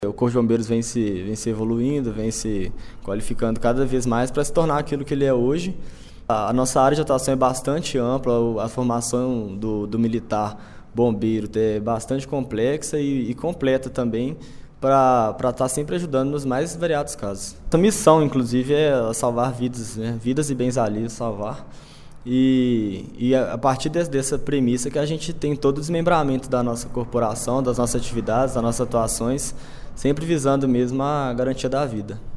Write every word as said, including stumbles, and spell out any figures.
O Corpo de Bombeiros vem se, vem se evoluindo, vem se qualificando cada vez mais para se tornar aquilo que ele é hoje. A, a nossa área de atuação é bastante ampla, a formação do, do militar bombeiro é bastante complexa e, e completa também para estar sempre ajudando nos mais variados casos. A missão, inclusive, é salvar vidas, né? Vidas e bens alheios, salvar. E, e a partir de, dessa premissa que a gente tem todo o desmembramento da nossa corporação, das nossas atividades, das nossas atuações, sempre visando mesmo a garantia da vida.